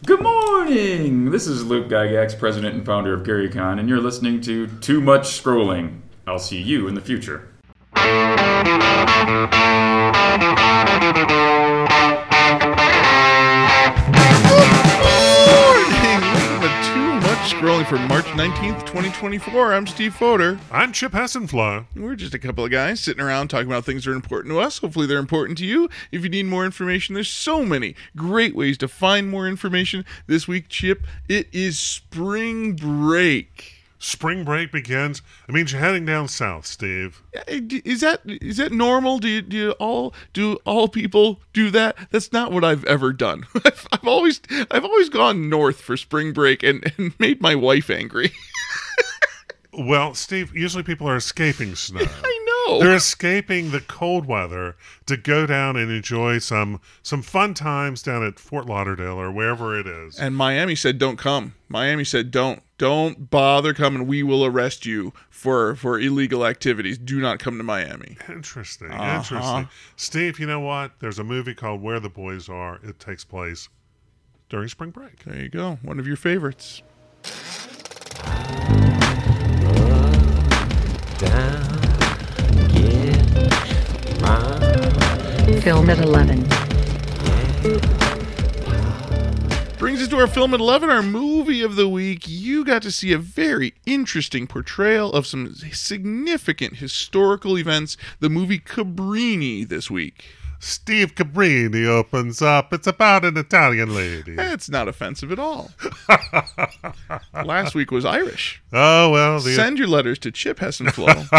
Good morning! This is Luke Gygax, president and founder of GaryCon, and you're listening to Too Much Scrolling. I'll see you in the future. Scrolling for March 19th, 2024. I'm Steve Fodor. I'm Chip Hessenflow. We're just a couple of guys sitting around talking about things that are important to us. Hopefully they're important to you. If you need more information, there's so many great ways to find more information. This week, Chip, it is spring break. Spring break begins. It means you're heading down south, Steve. Is that normal? Do all people do that? That's not what I've ever done. I've always gone north for spring break and made my wife angry. Well, Steve, usually people are escaping snow. I know. They're escaping the cold weather to go down and enjoy some fun times down at Fort Lauderdale or wherever it is. And Miami said, don't come. Miami said, don't bother coming. We will arrest you for illegal activities. Do not come to Miami. Interesting. Interesting. Steve, you know what? There's a movie called Where the Boys Are. It takes place during spring break. There you go. One of your favorites. Film at 11. Brings us to our film at 11, our movie of the week. You got to see a very interesting portrayal of some significant historical events. The movie Cabrini this week. Steve Cabrini opens up. It's about an Italian lady. It's not offensive at all. Last week was Irish. Oh, well. Send your letters to Chip Hessenflow.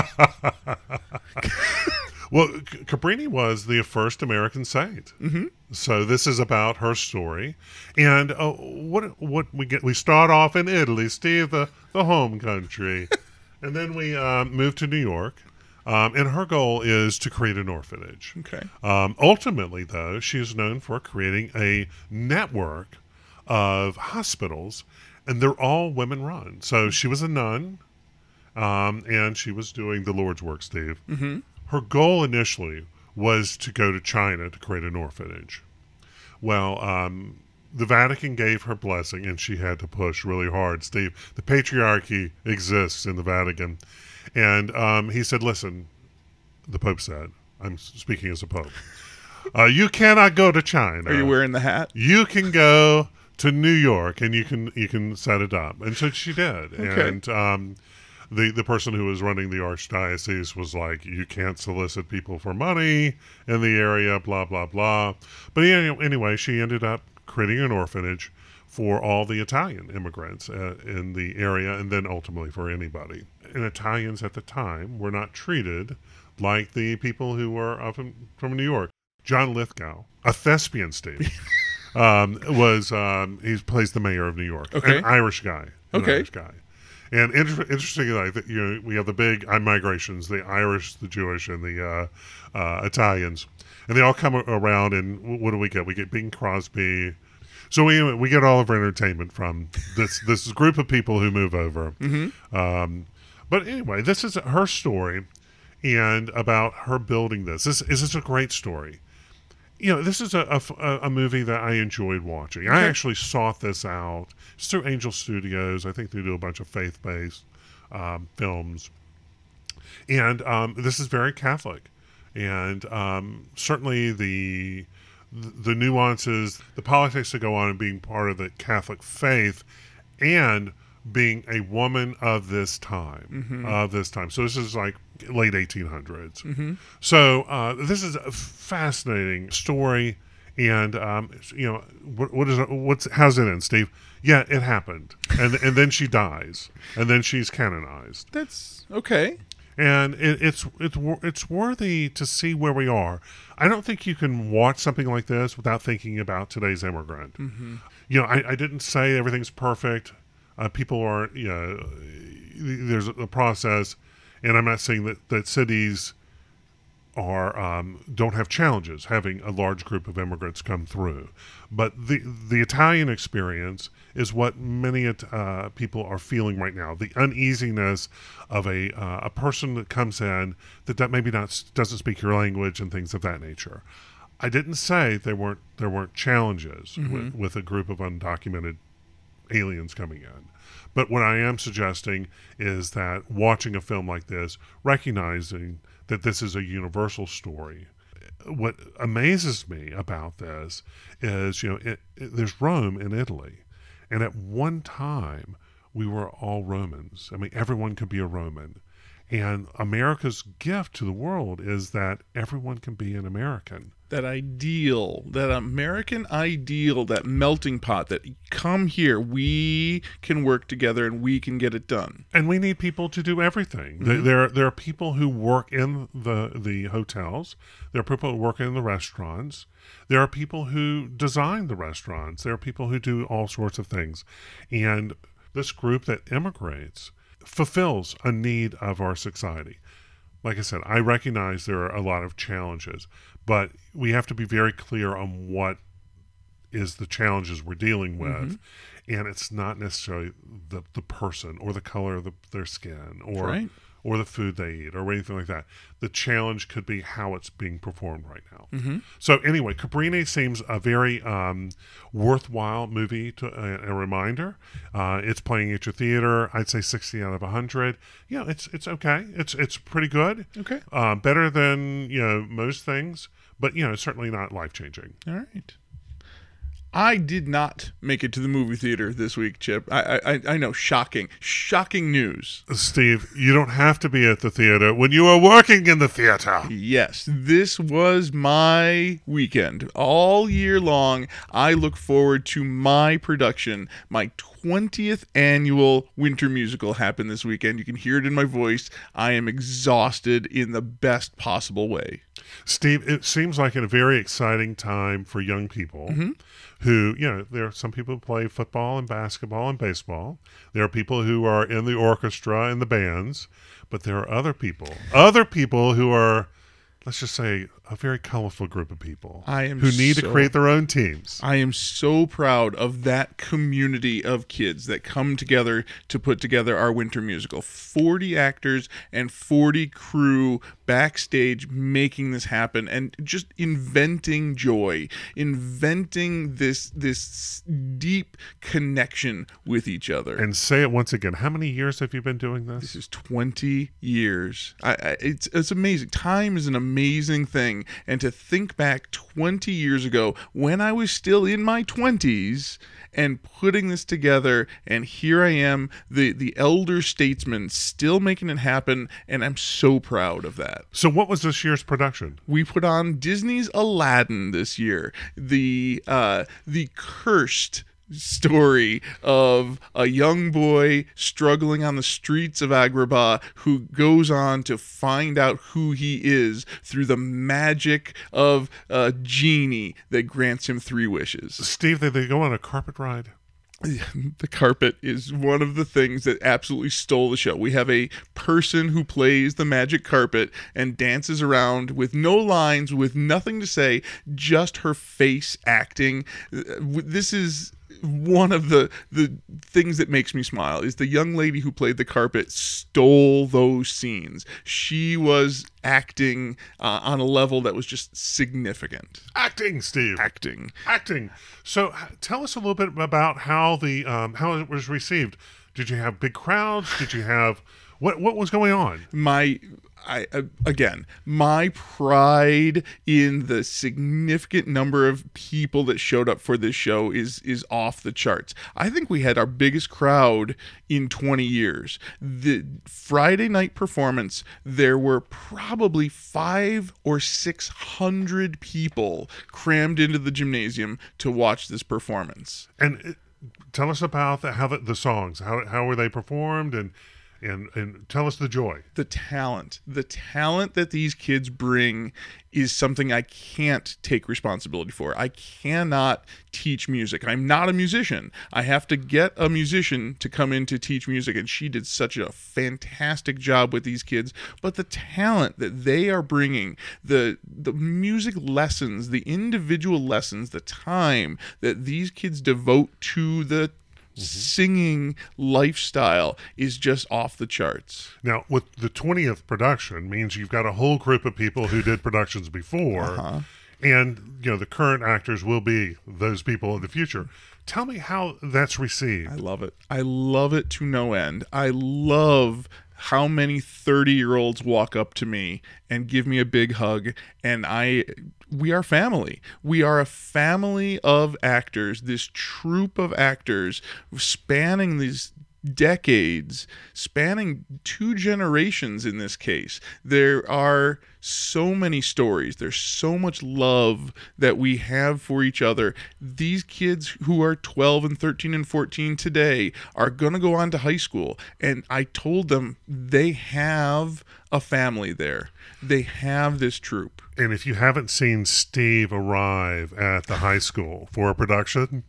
Well, Cabrini was the first American saint. Mm-hmm. So this is about her story. And what we get, we start off in Italy, Steve, the home country. And then we move to New York. And her goal is to create an orphanage. Okay. Ultimately, though, she is known for creating a network of hospitals, and they're all women-run. So she was a nun, and she was doing the Lord's work, Steve. Mm-hmm. Her goal initially was to go to China to create an orphanage. Well, the Vatican gave her blessing, and she had to push really hard, Steve. The patriarchy exists in the Vatican. And he said, listen, the Pope said, I'm speaking as a Pope, you cannot go to China. Are you wearing the hat? You can go to New York, and you can set it up. And so she did. Okay. And the person who was running the archdiocese was like, you can't solicit people for money in the area, blah, blah, blah. But anyway, she ended up creating an orphanage for all the Italian immigrants in the area, and then ultimately for anybody. And Italians at the time were not treated like the people who were from New York. John Lithgow, a thespian, Steve, he plays the mayor of New York. Okay. An Irish guy. Okay. And interestingly, we have the big migrations, the Irish, the Jewish, and the Italians. And they all come around, and what do we get? We get Bing Crosby. So we get all of our entertainment from this group of people who move over. Mm-hmm. But anyway, this is her story, and about her building this. This is a great story. You know, this is a movie that I enjoyed watching. Okay. I actually sought this out. It's through Angel Studios. I think they do a bunch of faith-based films. And this is very Catholic. And certainly the nuances, the politics that go on and being part of the Catholic faith, and being a woman of this time, So this is like late 1800s. Mm-hmm. So this is a fascinating story, and how's it end, Steve? Yeah, it happened, and then she dies, and then she's canonized. That's okay. And it's worthy to see where we are. I don't think you can watch something like this without thinking about today's immigrant. Mm-hmm. You know, I didn't say everything's perfect. People are, there's a process, and I'm not saying that cities are don't have challenges having a large group of immigrants come through, but the Italian experience is what many people are feeling right now. The uneasiness of a person that comes in that maybe doesn't speak your language and things of that nature. I didn't say there weren't challenges with a group of undocumented aliens coming in. But what I am suggesting is that watching a film like this, recognizing that this is a universal story, what amazes me about this is, there's Rome in Italy. And at one time, we were all Romans. I mean, everyone could be a Roman. And America's gift to the world is that everyone can be an American. That ideal, that American ideal, that melting pot, that come here, we can work together and we can get it done. And we need people to do everything. There are people who work in the hotels. There are people who work in the restaurants. There are people who design the restaurants. There are people who do all sorts of things. And this group that immigrates fulfills a need of our society. Like I said, I recognize there are a lot of challenges, but we have to be very clear on what is the challenges we're dealing with. And it's not necessarily the person or the color of their skin or the food they eat or anything like that. The challenge could be how it's being performed right now. So anyway, Cabrini seems a very worthwhile movie, a reminder. It's playing at your theater. I'd say 60 out of 100. It's okay. It's pretty good. Okay. Better than most things, but it's certainly not life-changing. All right. I did not make it to the movie theater this week, Chip. I know, shocking news. Steve, you don't have to be at the theater when you are working in the theater. Yes, this was my weekend. All year long, I look forward to my production. My 20th annual winter musical happened this weekend. You can hear it in my voice. I am exhausted in the best possible way. Steve, it seems like a very exciting time for young people who, there are some people who play football and basketball and baseball. There are people who are in the orchestra and the bands, but there are other people who are, let's just say, a very colorful group of people who need to create their own teams. I am so proud of that community of kids that come together to put together our winter musical. 40 actors and 40 crew backstage making this happen and just inventing joy, inventing this deep connection with each other. And say it once again. How many years have you been doing this? This is 20 years. It's amazing. Time is an amazing thing. And to think back 20 years ago when I was still in my 20s and putting this together, and here I am, the elder statesman, still making it happen, and I'm so proud of that. So what was this year's production? We put on Disney's Aladdin this year, the cursed story of a young boy struggling on the streets of Agrabah who goes on to find out who he is through the magic of a genie that grants him 3 wishes. Steve, did they go on a carpet ride? The carpet is one of the things that absolutely stole the show. We have a person who plays the magic carpet and dances around with no lines, with nothing to say, just her face acting. This is one of the things that makes me smile is the young lady who played the carpet stole those scenes. She was acting on a level that was just significant. Acting, Steve. Acting. So tell us a little bit about how how it was received. Did you have big crowds? Did you have what was going on? My pride in the significant number of people that showed up for this show is off the charts. I think we had our biggest crowd in 20 years. The Friday night performance, there were probably 500 or 600 people crammed into the gymnasium to watch this performance. And tell us about how the songs, how were they performed, and tell us the joy. The talent that these kids bring is something I can't take responsibility for. I cannot teach music. I'm not a musician. I have to get a musician to come in to teach music, and she did such a fantastic job with these kids. But the talent that they are bringing, the music lessons, the individual lessons, the time that these kids devote to the singing lifestyle is just off the charts. Now, with the 20th production means you've got a whole group of people who did productions before, And, the current actors will be those people in the future. Tell me how that's received. I love it. I love it to no end. I love how many 30-year-olds walk up to me and give me a big hug, and we are family. We are a family of actors, this troupe of actors spanning these decades, spanning 2 generations in this case. There are so many stories. There's so much love that we have for each other. These kids who are 12 and 13 and 14 today are going to go on to high school. And I told them they have a family there. They have this troupe. And if you haven't seen Steve arrive at the high school for a production,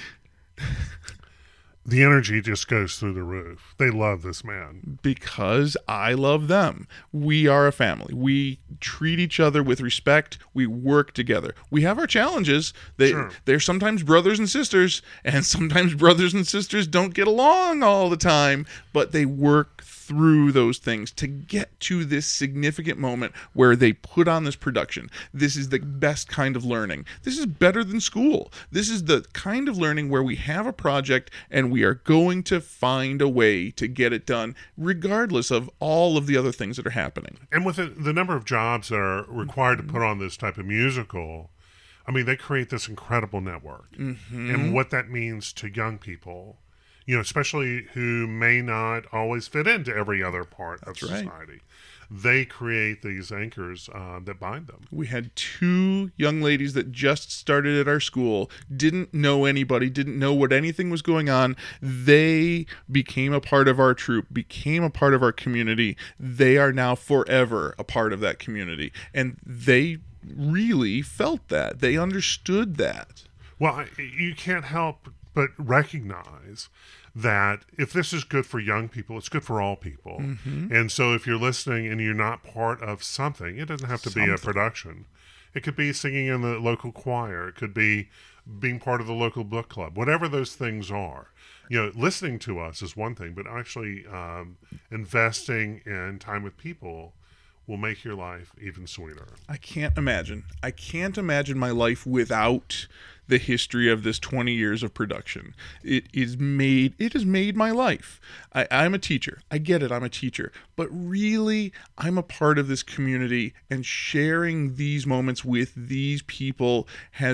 the energy just goes through the roof. They love this man. Because I love them. We are a family. We treat each other with respect. We work together. We have our challenges. They're sometimes brothers and sisters, and sometimes brothers and sisters don't get along all the time, but they work through those things to get to this significant moment where they put on this production. This is the best kind of learning. This is better than school. This is the kind of learning where we have a project and we are going to find a way to get it done regardless of all of the other things that are happening. And with the number of jobs that are required to put on this type of musical, I mean, they create this incredible network. And what that means to young people, especially who may not always fit into every other part of society. Right. They create these anchors that bind them. We had 2 young ladies that just started at our school, didn't know anybody, didn't know what anything was going on. They became a part of our troupe, became a part of our community. They are now forever a part of that community. And they really felt that. They understood that. Well, you can't help but recognize that if this is good for young people, it's good for all people. And so if you're listening and you're not part of something, it doesn't have to be a production. It could be singing in the local choir. It could be being part of the local book club. Whatever those things are. Listening to us is one thing, but actually investing in time with people will make your life even sweeter. I can't imagine my life without the history of this 20 years of production. It has made my life. I'm a teacher. I get it. I'm a teacher. But really, I'm a part of this community, and sharing these moments with these people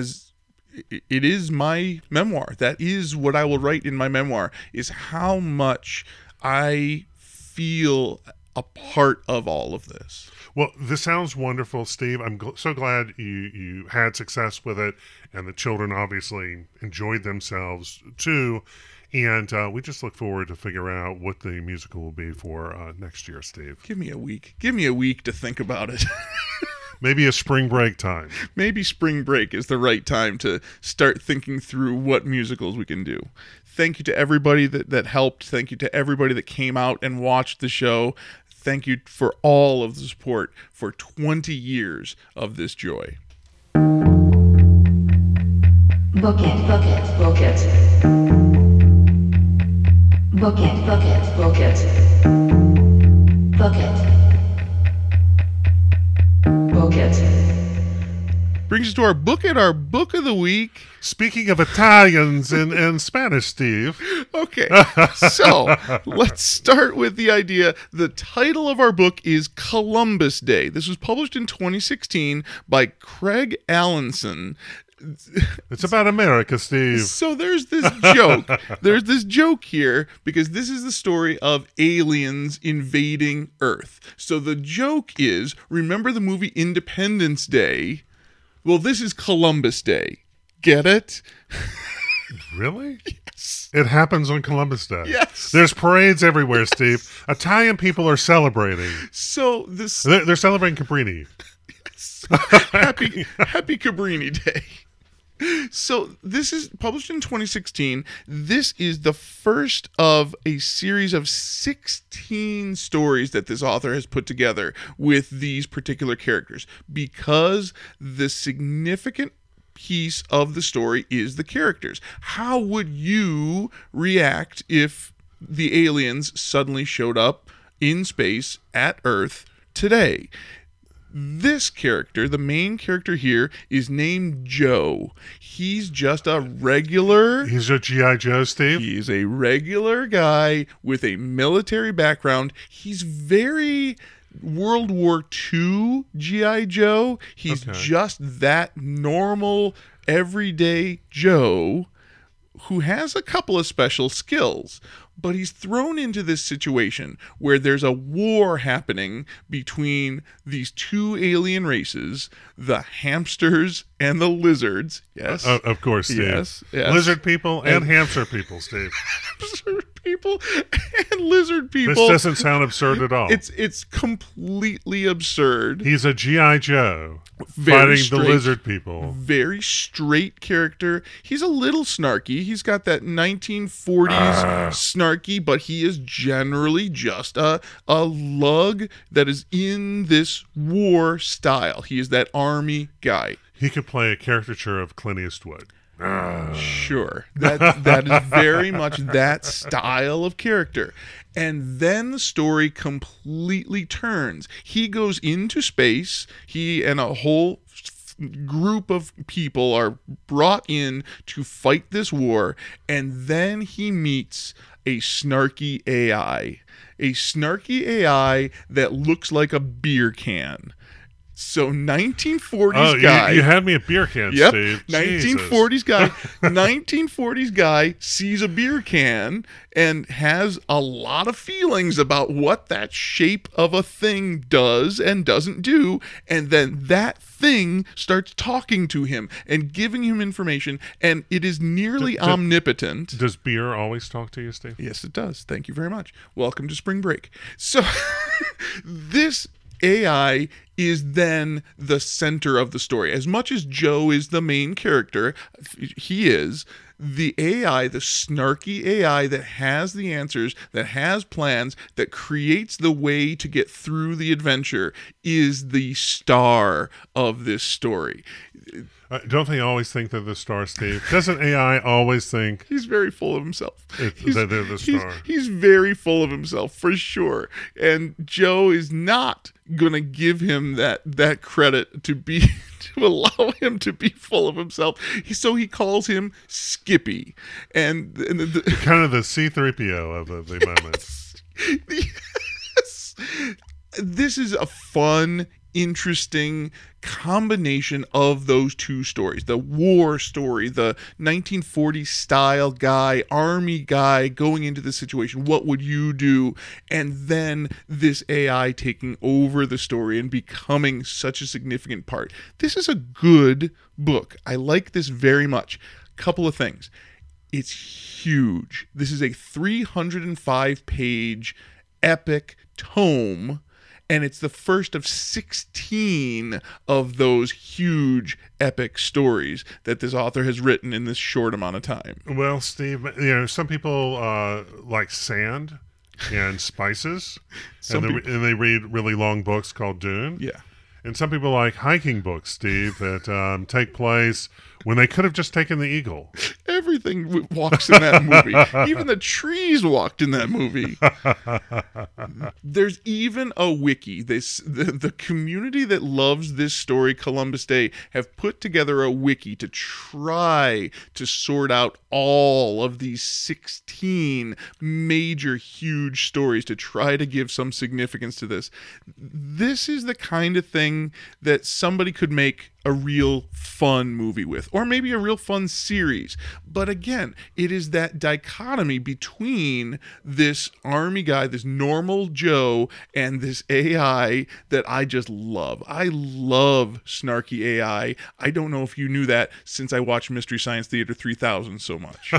it is my memoir. That is what I will write in my memoir, is how much I feel a part of all of this. Well, this sounds wonderful, Steve. I'm so glad you had success with it, and the children obviously enjoyed themselves too. And we just look forward to figuring out what the musical will be for next year, Steve. Give me a week. Give me a week to think about it. Maybe a spring break time. Maybe spring break is the right time to start thinking through what musicals we can do. Thank you to everybody that helped. Thank you to everybody that came out and watched the show. Thank you for all of the support for 20 years of this joy. Book it, book it, book it. Book it, book it, book it. Book it. Book it. Brings us to our book of the week. Speaking of Italians and Spanish, Steve. Okay, so let's start with the idea. The title of our book is Columbus Day. This was published in 2016 by Craig Allenson. It's about America, Steve. So there's this joke. There's this joke here because this is the story of aliens invading Earth. So the joke is, remember the movie Independence Day? Well, this is Columbus Day. Get it? Really? Yes. It happens on Columbus Day. Yes. There's parades everywhere, Steve. Italian people are celebrating. So this... They're celebrating Cabrini. Yes. Happy Cabrini Day. So this is published in 2016. This is the first of a series of 16 stories that this author has put together with these particular characters, because the significant piece of the story is the characters. How would you react if the aliens suddenly showed up in space at Earth today? This character, the main character here, is named Joe. He's just a regular... He's a G.I. Joe, Steve? He's a regular guy with a military background. He's very World War II G.I. Joe. He's Okay. just that normal, everyday Joe who has a couple of special skills. But he's thrown into this situation where there's a war happening between these two alien races, the hamsters and the lizards. Yes. Of course, Steve. Yes. Lizard people and hamster people, Steve. Hamster people and lizard people. This doesn't sound absurd at all. It's completely absurd. He's a G.I. Joe Very fighting straight. the lizard people. Very straight character. He's a little snarky. He's got that 1940s snarky, but he is generally just a lug that is in this war style. He is that army guy. He could play a caricature of Clint Eastwood. Sure. That is very much that style of character. And then the story completely turns. He goes into space. He and a whole group of people are brought in to fight this war. And then he meets a snarky AI. A snarky AI that looks like a beer can. So 1940s guy. You had me at beer can, Yep, Steve. 1940s guy. 1940s guy sees a beer can and has a lot of feelings about what that shape of a thing does and doesn't do, and then that thing starts talking to him and giving him information, and it is nearly omnipotent. Does beer always talk to you, Steve? Yes, it does. Thank you very much. Welcome to spring break. So this AI is then the center of the story. As much as Joe is the main character, he is the AI, the snarky AI that has the answers, that has plans, that creates the way to get through the adventure, is the star of this story. Don't they always think they're the star, Steve? Doesn't AI always think He's very full of himself. that they're the star? He's very full of himself, for sure. And Joe is not going to give him that credit to allow him to be full of himself. So he calls him Skippy. And kind of the C-3PO of the moment. Yes. This is a fun, interesting combination of those two stories. The war story, the 1940s style guy, army guy going into the situation. What would you do? And then this AI taking over the story and becoming such a significant part. This is a good book. I like this very much. Couple of things. It's huge. This is a 305-page epic tome, and it's the first of 16 of those huge epic stories that this author has written in this short amount of time. Well, Steve, some people like sand and spices, and they read really long books called Dune. Yeah. And some people like hiking books, Steve, that take place when they could have just taken the Eagle. Everything walks in that movie. Even the trees walked in that movie. There's even a wiki. The community that loves this story, Columbus Day, have put together a wiki to try to sort out all of these 16 major, huge stories to try to give some significance to this. This is the kind of thing that somebody could make a real fun movie with, or maybe a real fun series. But again, it is that dichotomy between this army guy, this normal Joe, and this AI that I just love. I love snarky AI. I don't know if you knew that since I watched Mystery Science Theater 3000 so much.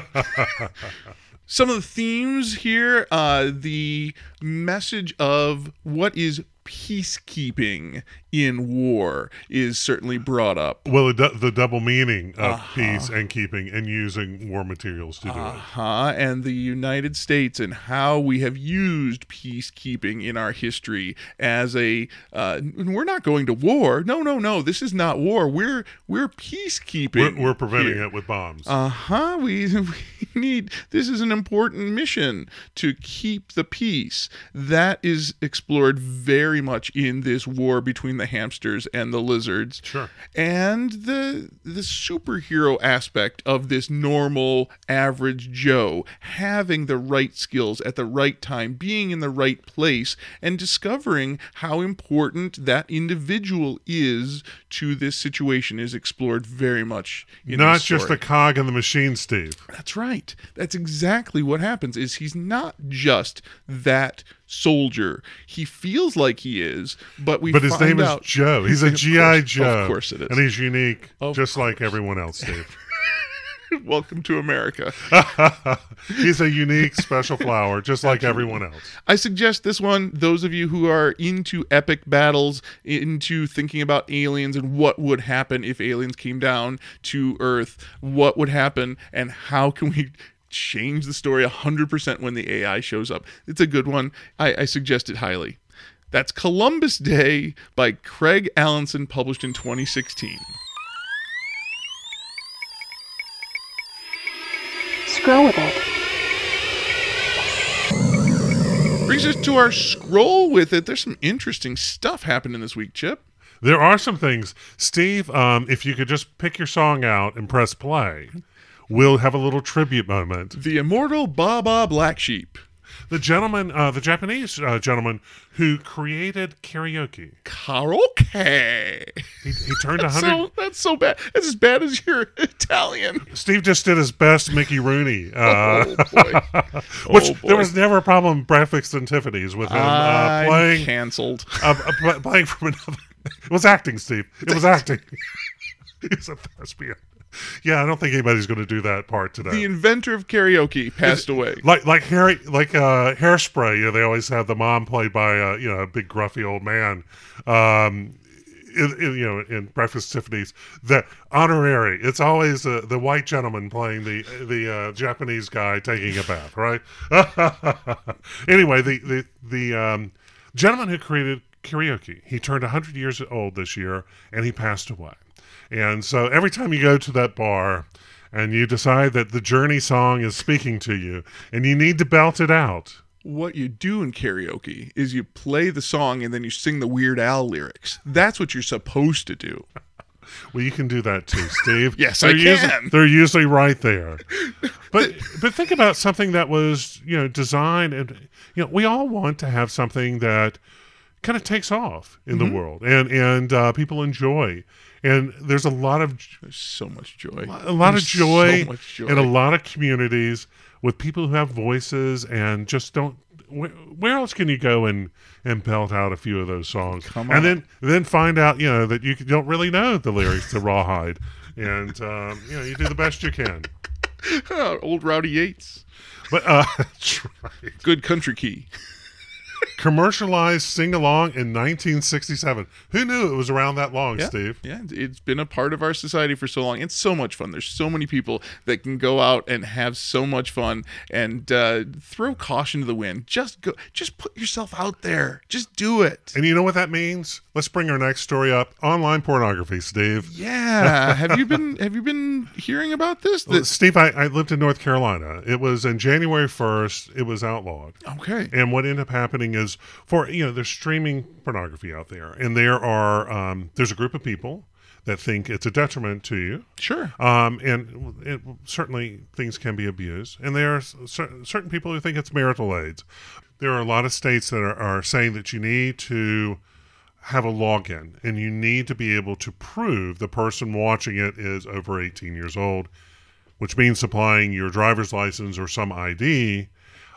Some of the themes here, the message of what is peacekeeping in war is certainly brought up. Well, the double meaning of peace and keeping and using war materials to do it. And the United States and how we have used peacekeeping in our history as a we're not going to war. No. This is not war. We're peacekeeping. We're preventing it with bombs. We need. This is an important mission to keep the peace. That is explored very much in this war between the the hamsters and the lizards. Sure. And the superhero aspect of this normal average Joe having the right skills at the right time, being in the right place, and discovering how important that individual is to this situation is explored very much in Not this just story. a cog in the machine, Steve. That's right. That's exactly what happens. Is he's not just that soldier. He feels like he is, but But his name is Joe. He's a G.I. Joe. Of course it is. And he's unique, Of just like everyone else, Steve. Welcome to America. He's a unique, special flower, just like everyone else. I suggest this one, those of you who are into epic battles, into thinking about aliens and what would happen if aliens came down to Earth, what would happen, and how can we change the story 100% when the AI shows up. It's a good one. I suggest it highly. That's Columbus Day by Craig Allenson, published in 2016. Scroll with it. Brings us to our scroll with it. There's some interesting stuff happening this week, Chip. There are some things. Steve, if you could just pick your song out and press play, we'll have a little tribute moment. The immortal Baba Black Sheep. The gentleman, the Japanese gentleman who created karaoke. Karaoke. He turned 100. That's so bad. That's as bad as your Italian. Steve just did his best Mickey Rooney. Oh, boy. Which Oh, boy. there was never a problem in Breakfast and Tiffany's with him I'm playing canceled. playing from another. It was acting, Steve. It was acting. He's a thespian. Yeah, I don't think anybody's going to do that part today. The inventor of karaoke passed away. Hairspray. You know, they always have the mom played by a big gruffy old man. In Breakfast Tiffany's, the honorary. It's always the white gentleman playing the Japanese guy taking a bath, right? Anyway, the gentleman who created karaoke, he turned 100 years old this year, and he passed away. And so every time you go to that bar and you decide that the Journey song is speaking to you and you need to belt it out. What you do in karaoke is you play the song and then you sing the Weird Al lyrics. That's what you're supposed to do. Well, you can do that too, Steve. Yes, I can. They're usually right there. But think about something that was, designed, and we all want to have something that kind of takes off in the world and people enjoy. And there's a lot of so much joy. A lot of joy, so much joy. in a lot of communities with people who have voices and just don't. Where else can you go and belt out a few of those songs? Come and on. then find out that you don't really know the lyrics to Rawhide, and you do the best you can. Old Rowdy Yates. But that's right. Good country key. Commercialized sing-along in 1967. Who knew it was around that long, Steve? Yeah, it's been a part of our society for so long. It's so much fun. There's so many people that can go out and have so much fun and throw caution to the wind. Just put yourself out there. Just do it. And you know what that means? Let's bring our next story up. Online pornography, Steve. Yeah. Have you been hearing about this? Well, Steve, I lived in North Carolina. It was in January 1st. It was outlawed. Okay. And what ended up happening is, there's streaming pornography out there, and there's a group of people that think it's a detriment to you. Sure. And certainly things can be abused, and there are certain people who think it's marital aids. There are a lot of states that are saying that you need to have a login, and you need to be able to prove the person watching it is over 18 years old, which means supplying your driver's license or some ID.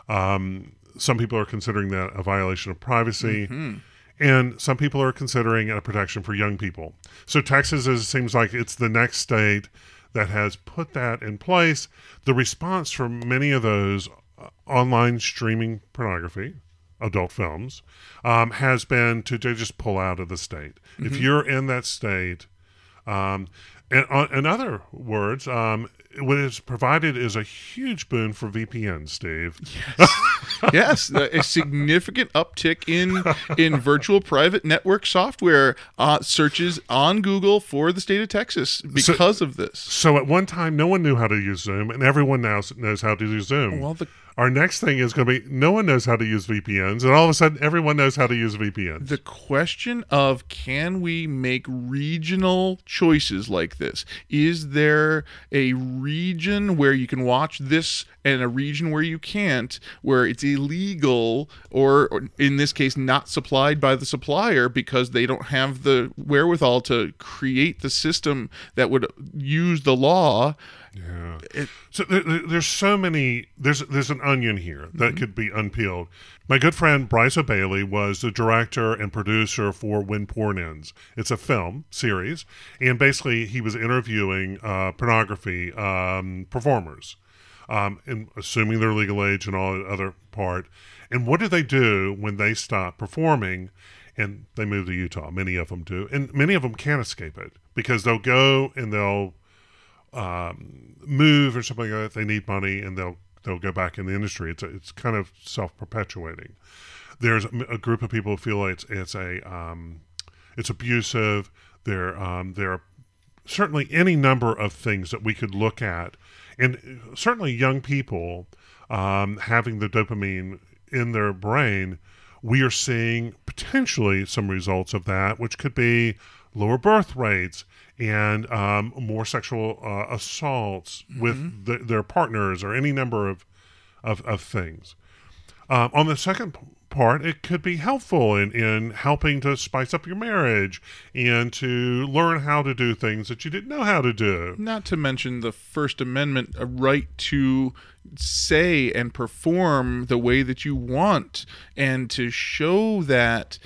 Some people are considering that a violation of privacy, and some people are considering it a protection for young people. So Texas seems like it's the next state that has put that in place. The response from many of those online streaming pornography, adult films, has been to just pull out of the state. If you're in that state, and in other words, what is provided is a huge boon for VPNs, Steve. Yes, a significant uptick in virtual private network software searches on Google for the state of Texas because of this. So at one time, no one knew how to use Zoom, and everyone now knows how to use Zoom. Well, our next thing is going to be no one knows how to use VPNs, and all of a sudden, everyone knows how to use VPNs. The question of can we make regional choices like this? Is there a region where you can watch this and a region where you can't, where it's illegal or in this case not supplied by the supplier because they don't have the wherewithal to create the system that would use the law? Yeah. So there's so many. There's an onion here that could be unpeeled. My good friend Bryce O'Bailey was the director and producer for When Porn Ends. It's a film series, and basically he was interviewing pornography performers, and assuming they're legal age and all the other part. And what do they do when they stop performing? And they move to Utah. Many of them do, and many of them can't escape it because they'll go and they'll move or something like that. They need money, and they'll go back in the industry. It's kind of self-perpetuating. There's a group of people who feel it's abusive. There are certainly any number of things that we could look at, and certainly young people having the dopamine in their brain. We are seeing potentially some results of that, which could be lower birth rates and more sexual assaults with their partners or any number of things. On the second part, it could be helpful in helping to spice up your marriage and to learn how to do things that you didn't know how to do. Not to mention the First Amendment, a right to say and perform the way that you want and to show that.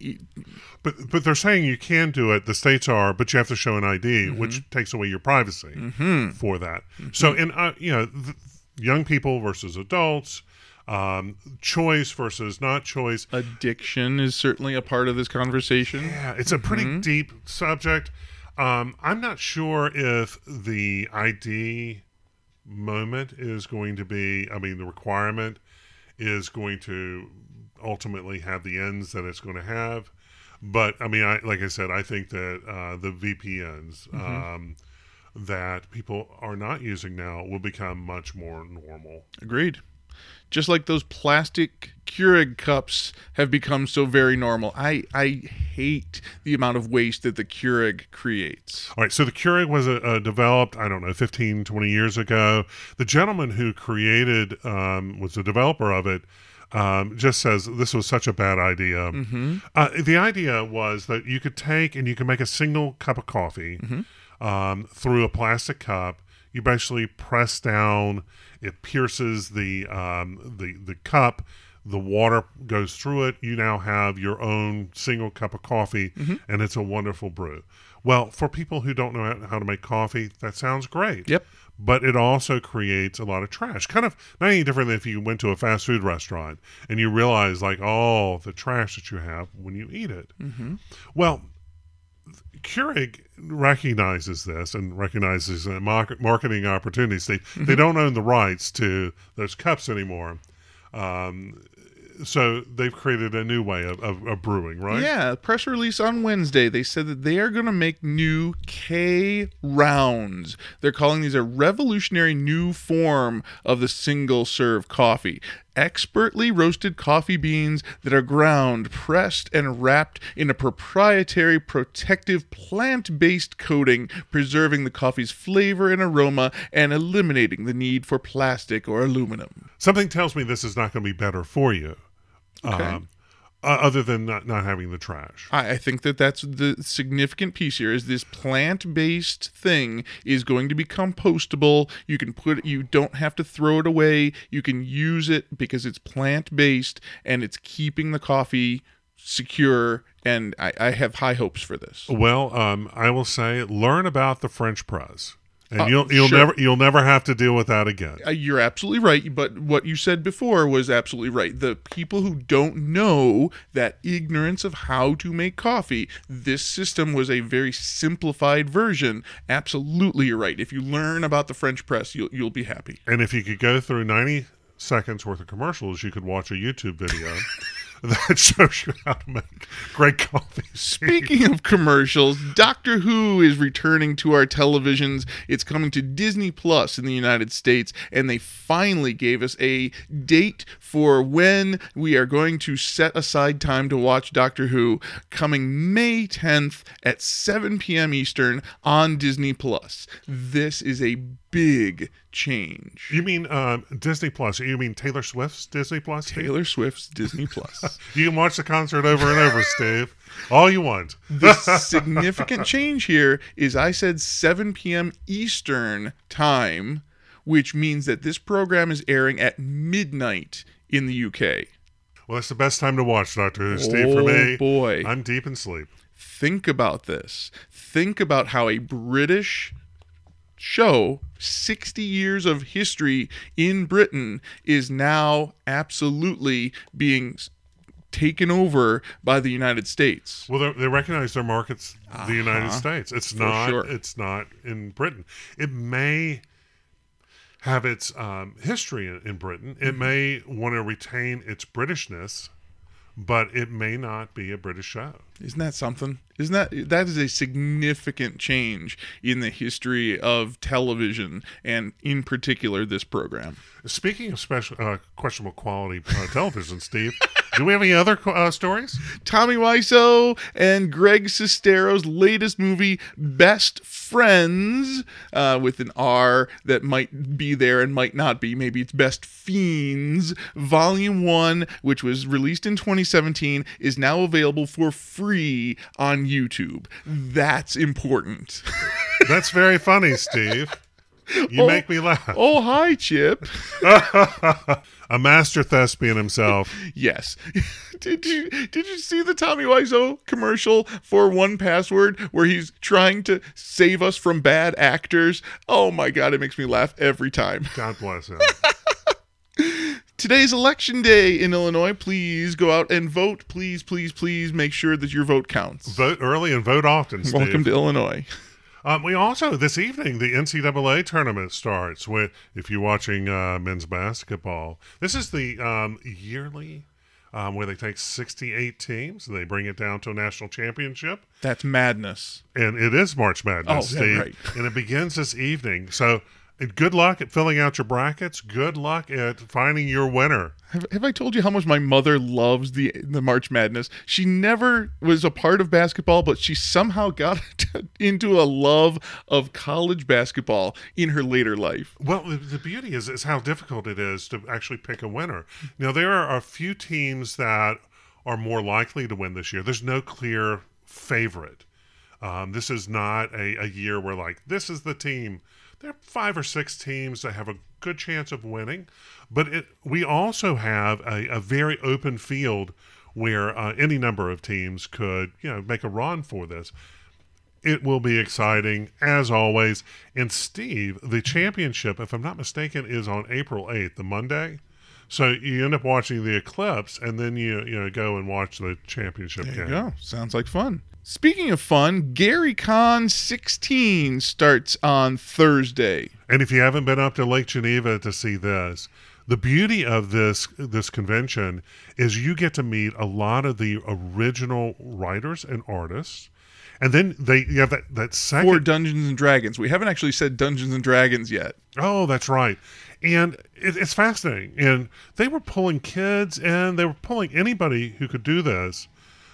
But they're saying you can do it. The states are, but you have to show an ID, which takes away your privacy for that. So, in young people versus adults, choice versus not choice. Addiction is certainly a part of this conversation. Yeah, it's a pretty deep subject. I'm not sure if the ID moment is going to be, the requirement is going to ultimately have the ends that it's going to have. But, like I said, I think that the VPNs that people are not using now will become much more normal. Agreed. Just like those plastic Keurig cups have become so very normal. I hate the amount of waste that the Keurig creates. All right, so the Keurig was developed, 15, 20 years ago. The gentleman who created, was the developer of it, just says this was such a bad idea. The idea was that you could take and you can make a single cup of coffee through a plastic cup. You basically press down, it pierces the cup, the water goes through it. You now have your own single cup of coffee, and it's a wonderful brew. Well, for people who don't know how to make coffee, that sounds great. Yep. But it also creates a lot of trash. Kind of not any different than if you went to a fast food restaurant and you realize the trash that you have when you eat it. Well, Keurig recognizes this and recognizes the marketing opportunities. They don't own the rights to those cups anymore. So they've created a new way of brewing, right? Yeah, press release on Wednesday. They said that they are going to make new K rounds. They're calling these a revolutionary new form of the single-serve coffee. Expertly roasted coffee beans that are ground, pressed, and wrapped in a proprietary protective plant-based coating, preserving the coffee's flavor and aroma and eliminating the need for plastic or aluminum. Something tells me this is not going to be better for you. Okay. Other than not having the trash. I think that's the significant piece here is this plant-based thing is going to be compostable. You can you don't have to throw it away. You can use it because it's plant-based and it's keeping the coffee secure, and I have high hopes for this. Well, I will say learn about the French press And you'll sure. never have to deal with that again. You're absolutely right, but what you said before was absolutely right. The people who don't know that ignorance of how to make coffee, this system was a very simplified version. Absolutely, you're right. If you learn about the French press, you'll be happy. And if you could go through 90 seconds worth of commercials, you could watch a YouTube video that shows you how to make great coffee. Speaking of commercials, Doctor Who is returning to our televisions. It's coming to Disney Plus in the United States, and they finally gave us a date for when we are going to set aside time to watch Doctor Who, coming May 10th at 7 p.m. Eastern on Disney Plus. This is a big change. You mean Disney Plus? You mean Taylor Swift's Disney Plus? Steve? Taylor Swift's Disney Plus. You can watch the concert over and over, Steve. All you want. The significant change here is I said 7 p.m. Eastern time, which means that this program is airing at midnight in the UK. Well, it's the best time to watch Doctor Who, Steve, for me. Oh, boy. I'm deep in sleep. Think about this. Think about how a British show, 60 years of history in Britain, is now absolutely being taken over by the United States. Well, they recognize their market's the United States. It's not. sure. It's not in Britain. It may have its history in Britain. It may want to retain its Britishness, but it may not be a British show. Isn't that something? That is a significant change in the history of television, and in particular this program. Speaking of special questionable quality television, Steve, do we have any other stories? Tommy Wiseau and Greg Sestero's latest movie, Best Friends, with an R that might be there and might not be. Maybe it's Best Fiends. Volume 1, which was released in 2017, is now available for free on YouTube. That's important. That's very funny, Steve. You make me laugh. Oh, hi, Chip. A master thespian himself. Yes. Did you see the Tommy Wiseau commercial for 1Password where he's trying to save us from bad actors? Oh my God, it makes me laugh every time. God bless him. Today's election day in Illinois. Please go out and vote. Please, please, please make sure that your vote counts. Vote early and vote often, Steve. Welcome to Illinois. We also, this evening, the NCAA tournament starts with, if you're watching men's basketball, this is the yearly where they take 68 teams and they bring it down to a national championship. That's madness. And it is March Madness, yeah, Steve. right. And it begins this evening. So good luck at filling out your brackets. Good luck at finding your winner. Have I told you how much my mother loves the March Madness? She never was a part of basketball, but she somehow got into a love of college basketball in her later life. Well, the beauty is how difficult it is to actually pick a winner. Now, there are a few teams that are more likely to win this year. There's no clear favorite. This is not a year where, like, this is the team. There are 5 or 6 teams that have a good chance of winning, but we also have a very open field where any number of teams could, make a run for this. It will be exciting, as always. And Steve, the championship, if I'm not mistaken, is on April 8th, the Monday. So you end up watching the eclipse, and then you go and watch the championship game. There you go. Sounds like fun. Speaking of fun, Gary Con 16 starts on Thursday. And if you haven't been up to Lake Geneva to see this, the beauty of this convention is you get to meet a lot of the original writers and artists. And then you have that second... For Dungeons and Dragons. We haven't actually said Dungeons and Dragons yet. Oh, that's right. And it's fascinating. And they were pulling kids, and they were pulling anybody who could do this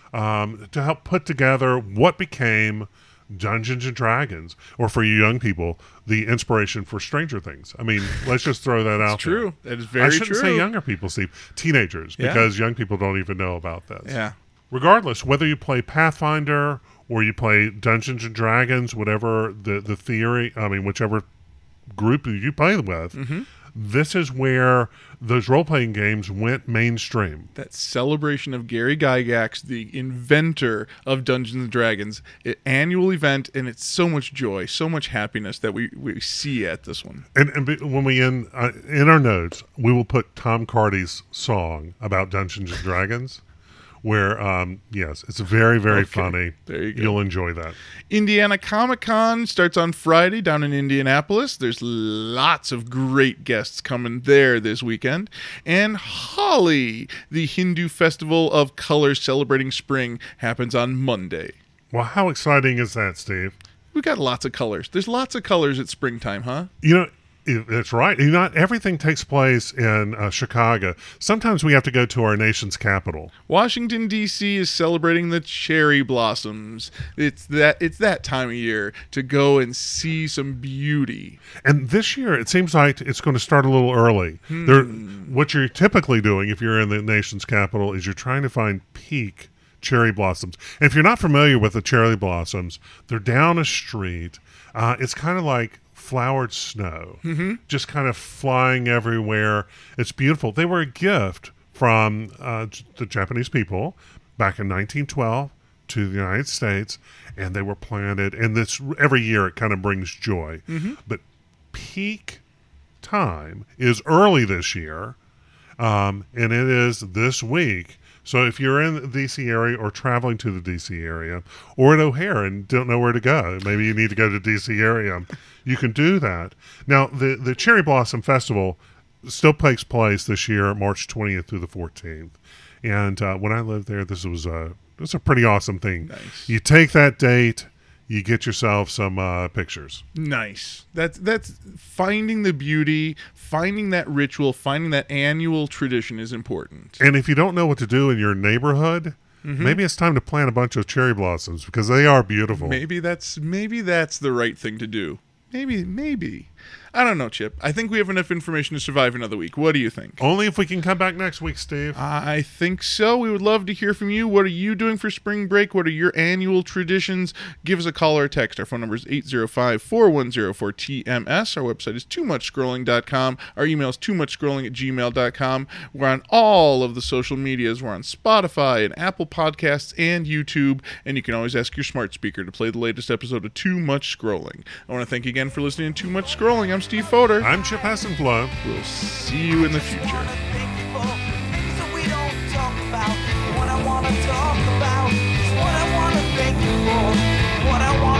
to help put together what became Dungeons and Dragons, or for you young people, the inspiration for Stranger Things. I mean, let's just throw that out there. True. That is very true. I shouldn't say younger people, Steve. Teenagers, because young people don't even know about this. Yeah. Regardless, whether you play Pathfinder or you play Dungeons and Dragons, whatever the theory, whichever group you play with, this is where those role-playing games went mainstream. That celebration of Gary Gygax, the inventor of Dungeons & Dragons, annual event, and it's so much joy, so much happiness that we see at this one. And when we in our notes, we will put Tom Cardy's song about Dungeons & Dragons, where, yes, it's very, very funny. There you go. You'll enjoy that. Indiana Comic Con starts on Friday down in Indianapolis. There's lots of great guests coming there this weekend. And Holi, the Hindu festival of colors celebrating spring, happens on Monday. Well, how exciting is that, Steve? We got lots of colors. There's lots of colors at springtime, huh? You know, that's right. Not everything takes place in Chicago. Sometimes we have to go to our nation's capital. Washington, D.C. is celebrating the cherry blossoms. It's that time of year to go and see some beauty. And this year, it seems like it's going to start a little early. What you're typically doing if you're in the nation's capital is you're trying to find peak cherry blossoms. And if you're not familiar with the cherry blossoms, they're down a street. It's kind of like flowered snow, just kind of flying everywhere. It's beautiful. They were a gift from the Japanese people back in 1912 to the United States, and they were planted. And this every year it kind of brings joy. But peak time is early this year, and it is this week. So if you're in the D.C. area or traveling to the D.C. area or at O'Hare and don't know where to go, maybe you need to go to the D.C. area, you can do that. Now, the Cherry Blossom Festival still takes place this year, March 20th through the 14th. And when I lived there, this was a pretty awesome thing. Nice. You take that date, you get yourself some pictures. Nice. That's finding the beauty, finding that ritual, finding that annual tradition is important. And if you don't know what to do in your neighborhood, maybe it's time to plant a bunch of cherry blossoms because they are beautiful. Maybe that's the right thing to do. Maybe. I don't know, Chip. I think we have enough information to survive another week. What do you think? Only if we can come back next week, Steve. I think so. We would love to hear from you. What are you doing for spring break? What are your annual traditions? Give us a call or a text. Our phone number is 805-410-4TMS. Our website is toomuchscrolling.com. Our email is toomuchscrolling@gmail.com. We're on all of the social medias. We're on Spotify and Apple Podcasts and YouTube. And you can always ask your smart speaker to play the latest episode of Too Much Scrolling. I want to thank you again for listening to Too Much Scrolling. I'm Steve Fodor. I'm Chip Hassenflow. We'll see you in the future. What I want to talk about is what I want to thank you for. What I want